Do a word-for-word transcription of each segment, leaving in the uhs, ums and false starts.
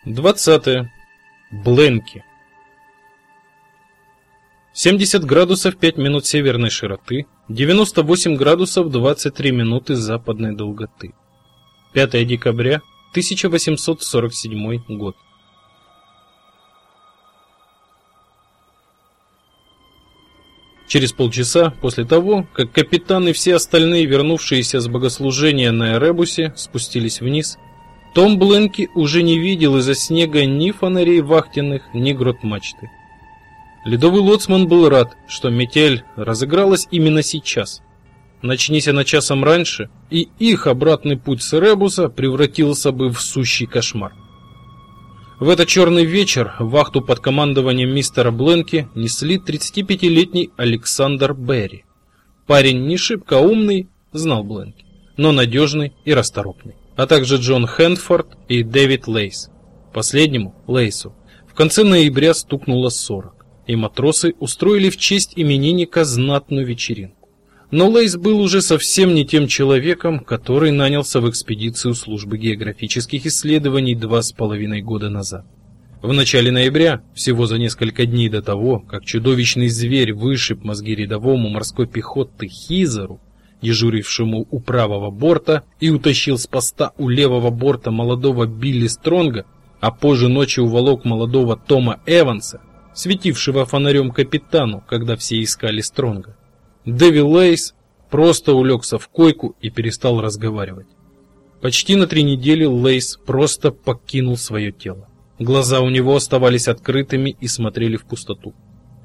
двадцатое. Бленки. семьдесят градусов пять минут северной широты, девяносто восемь градусов двадцать три минуты западной долготы. пятое декабря тысяча восемьсот сорок седьмой год. Через полчаса после того, как капитан и все остальные, вернувшиеся с богослужения на Эребусе, спустились вниз, Том Бленки уже не видел из-за снега ни фонарей вахтенных, ни грот мачты. Ледовый лоцман был рад, что метель разыгралась именно сейчас. Начнись она часом раньше, и их обратный путь с Эребуса превратился бы в сущий кошмар. В этот черный вечер вахту под командованием мистера Бленки несли тридцатипятилетний Александр Берри. Парень не шибко умный, знал Бленки, но надежный и расторопный. А также Джон Хэндфорд и Дэвид Лейс. Последнему, Лейсу, в конце ноября стукнуло сорок, и матросы устроили в честь именинника знатную вечеринку. Но Лейс был уже совсем не тем человеком, который нанялся в экспедицию службы географических исследований два с половиной года назад. В начале ноября, всего за несколько дней до того, как чудовищный зверь вышиб мозги рядовому морской пехоты Хизеру, дежурившему у правого борта, и утащил с поста у левого борта молодого Билли Стронга, а позже ночью уволок молодого Тома Эванса, светившего фонарем капитану, когда все искали Стронга. Дэви Лейс просто улегся в койку и перестал разговаривать. Почти на три недели Лейс просто покинул свое тело. Глаза у него оставались открытыми и смотрели в пустоту.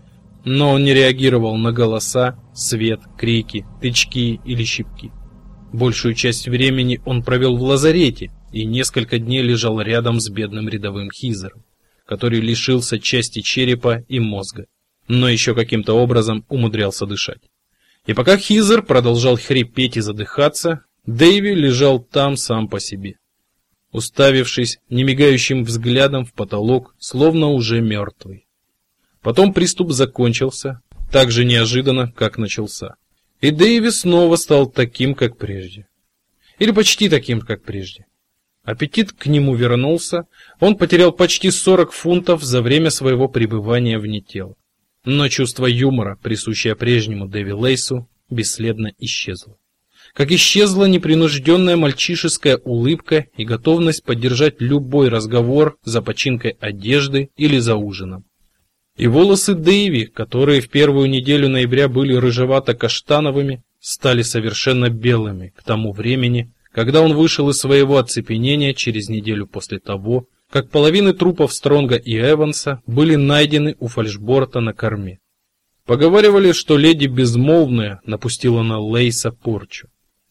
Но он не реагировал на голоса, свет, крики, тычки или щипки. Большую часть времени он провел в лазарете и несколько дней лежал рядом с бедным рядовым Хизером, который лишился части черепа и мозга, но еще каким-то образом умудрялся дышать. И пока Хизер продолжал хрипеть и задыхаться, Дэйви лежал там сам по себе, уставившись немигающим взглядом в потолок, словно уже мертвый. Потом приступ закончился так же неожиданно, как начался. И Дэйви снова стал таким, как прежде. Или почти таким, как прежде. Аппетит к нему вернулся, он потерял почти сорок фунтов за время своего пребывания вне тела. Но чувство юмора, присущее прежнему Дэви Лейсу, бесследно исчезло. Как исчезла непринужденная мальчишеская улыбка и готовность поддержать любой разговор за починкой одежды или за ужином. И волосы Дэйви, которые в первую неделю ноября были рыжевато-каштановыми, стали совершенно белыми к тому времени, когда он вышел из своего оцепенения через неделю после того, как половины трупов Стронга и Эванса были найдены у фальшборта на корме. Поговаривали, что леди Безмолвная напустила на Лейса порчу.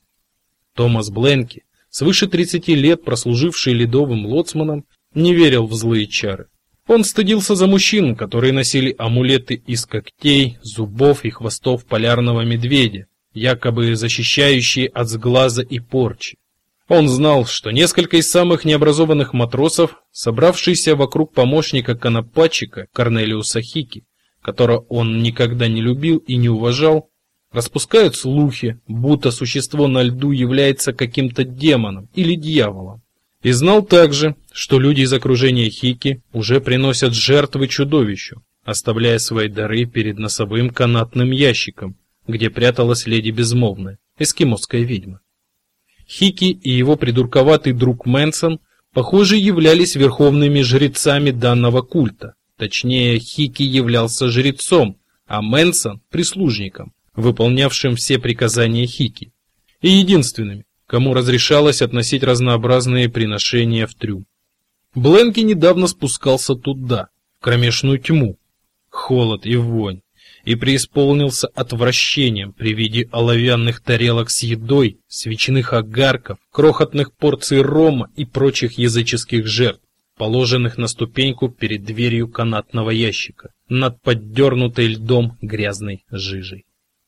Томас Бленки, свыше тридцати лет прослуживший ледовым лоцманом, не верил в злые чары. Он стыдился за мужчин, которые носили амулеты из когтей, зубов и хвостов полярного медведя, якобы защищающие от сглаза и порчи. Он знал, что несколько из самых необразованных матросов, собравшиеся вокруг помощника конопатчика Корнелиуса Хики, которого он никогда не любил и не уважал, распускают слухи, будто существо на льду является каким-то демоном или дьяволом. И знал также, что люди из окружения Хики уже приносят жертвы чудовищу, оставляя свои дары перед носовым канатным ящиком, где пряталась леди Безмолвная, эскимосская ведьма. Хики и его придурковатый друг Мэнсон, похоже, являлись верховными жрецами данного культа. Точнее, Хики являлся жрецом, а Мэнсон – прислужником, выполнявшим все приказания Хики, и единственными, кому разрешалось относить разнообразные приношения в трюм. Бленки недавно спускался туда, в кромешную тьму, холод и вонь, и преисполнился отвращением при виде оловянных тарелок с едой, свечных огарков, крохотных порций рома и прочих языческих жертв, положенных на ступеньку перед дверью канатного ящика, над поддернутой льдом грязной жижей.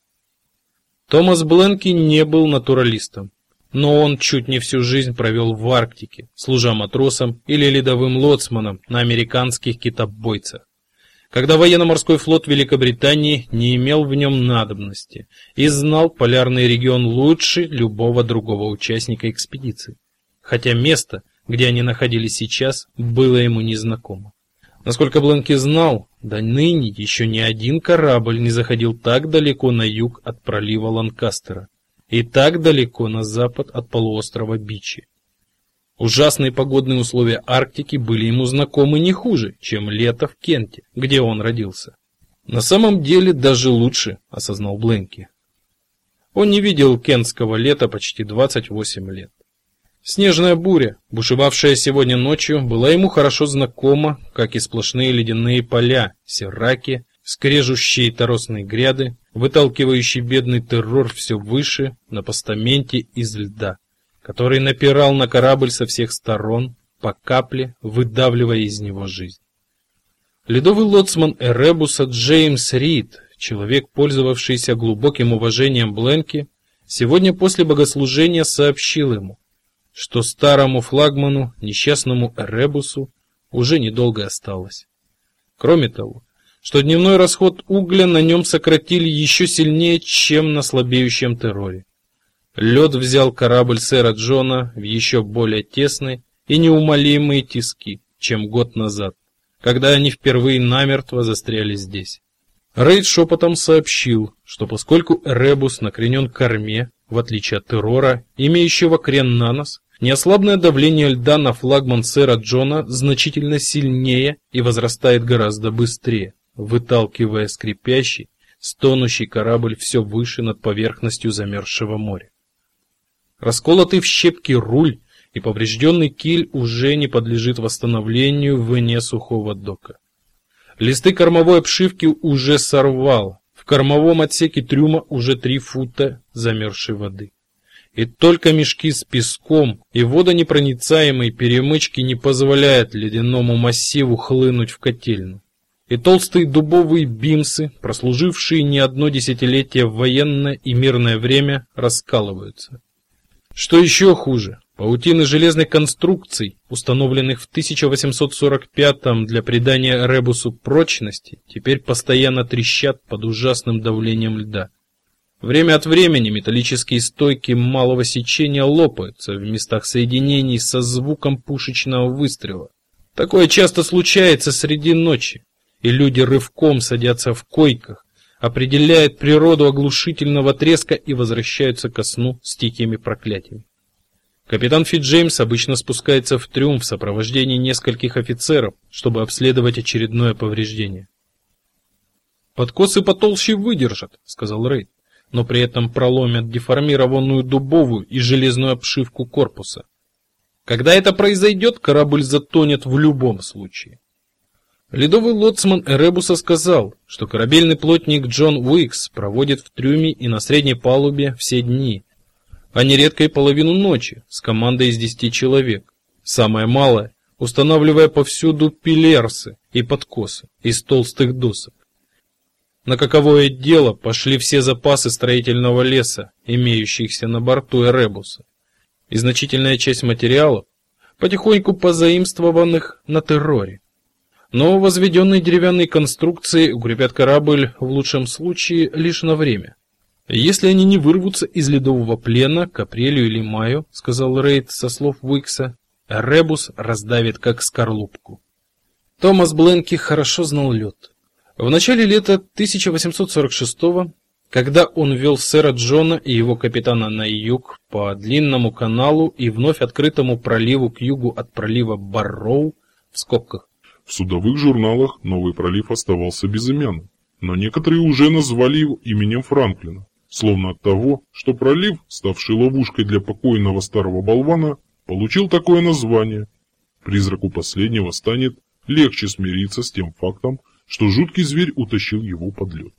Томас Бленки не был натуралистом, но он чуть не всю жизнь провел в Арктике, служа матросом или ледовым лоцманом на американских китобойцах, когда военно-морской флот Великобритании не имел в нем надобности и знал полярный регион лучше любого другого участника экспедиции. Хотя место, где они находились сейчас, было ему незнакомо. Насколько Бленки знал, до ныне еще ни один корабль не заходил так далеко на юг от пролива Ланкастера и так далеко на запад от полуострова Бичи. Ужасные погодные условия Арктики были ему знакомы не хуже, чем лето в Кенте, где он родился. На самом деле даже лучше, осознал Бленки. Он не видел кентского лета почти двадцать восемь лет. Снежная буря, бушевавшая сегодня ночью, была ему хорошо знакома, как и сплошные ледяные поля, серраки, скрежущие торосные гряды, выталкивающий бедный террор все выше на постаменте из льда, который напирал на корабль со всех сторон, по капле выдавливая из него жизнь. Ледовый лоцман Эребуса Джеймс Рид, человек, пользовавшийся глубоким уважением Бленки, сегодня после богослужения сообщил ему, что старому флагману, несчастному Эребусу, уже недолго осталось. Кроме того, что дневной расход угля на нем сократили еще сильнее, чем на слабеющем терроре. Лед взял корабль сэра Джона в еще более тесные и неумолимые тиски, чем год назад, когда они впервые намертво застряли здесь. Рейд шепотом сообщил, что поскольку Эребус накренен к корме, в отличие от террора, имеющего крен на нос, неослабное давление льда на флагман сэра Джона значительно сильнее и возрастает гораздо быстрее, выталкивая скрипящий, стонущий корабль все выше над поверхностью замерзшего моря. Расколотый в щепки руль и поврежденный киль уже не подлежит восстановлению вне сухого дока. Листы кормовой обшивки уже сорвало, в кормовом отсеке трюма уже три фута замерзшей воды. И только мешки с песком и водонепроницаемые перемычки не позволяют ледяному массиву хлынуть в котельную. И толстые дубовые бимсы, прослужившие не одно десятилетие в военное и мирное время, раскалываются. Что еще хуже, паутины железных конструкций, установленных в тысяча восемьсот сорок пятом для придания Эребусу прочности, теперь постоянно трещат под ужасным давлением льда. Время от времени металлические стойки малого сечения лопаются в местах соединений со звуком пушечного выстрела. Такое часто случается среди ночи, и люди рывком садятся в койках, определяют природу оглушительного треска и возвращаются ко сну с тихими проклятиями. Капитан Фитджеймс обычно спускается в трюм в сопровождении нескольких офицеров, чтобы обследовать очередное повреждение. «Подкосы потолще выдержат», — сказал Рейд, «но при этом проломят деформированную дубовую и железную обшивку корпуса. Когда это произойдет, корабль затонет в любом случае». Ледовый лоцман Эребуса сказал, что корабельный плотник Джон Уикс проводит в трюме и на средней палубе все дни, а нередко и половину ночи, с командой из десяти человек, самое малое, устанавливая повсюду пилерсы и подкосы из толстых досок. На каковое дело пошли все запасы строительного леса, имеющихся на борту Эребуса, и значительная часть материалов, потихоньку позаимствованных на терроре. Но возведенные деревянные конструкции укрепят корабль в лучшем случае лишь на время. Если они не вырвутся из ледового плена к апрелю или маю, сказал Рейд со слов Уикса, Эребус раздавит как скорлупку. Томас Бленки хорошо знал лед. В начале лета тысяча восемьсот сорок шестого, когда он вел сэра Джона и его капитана на юг по длинному каналу и вновь открытому проливу к югу от пролива Барроу, в скобках, в судовых журналах новый пролив оставался безымянным, но некоторые уже назвали его именем Франклина, словно от того, что пролив, ставший ловушкой для покойного старого болвана, получил такое название. Призраку последнего станет легче смириться с тем фактом, что жуткий зверь утащил его под лед.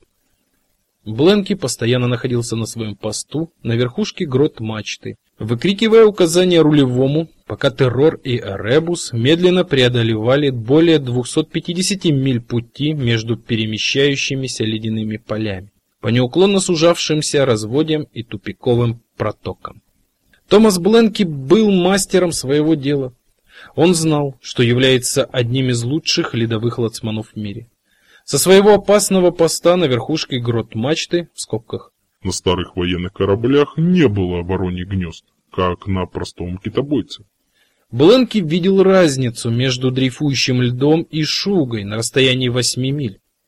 Бленки постоянно находился на своем посту на верхушке грот мачты, выкрикивая указания рулевому, пока террор и Эребус медленно преодолевали более двухсот пятидесяти миль пути между перемещающимися ледяными полями, по неуклонно сужавшимся разводям и тупиковым протокам. Томас Бленки был мастером своего дела. Он знал, что является одним из лучших ледовых лоцманов в мире. Со своего опасного поста на верхушке грот мачты, в скобках, на старых военных кораблях не было вороньих гнезд, как на простом китобойце. Бленки видел разницу между дрейфующим льдом и шугой на расстоянии восьми миль.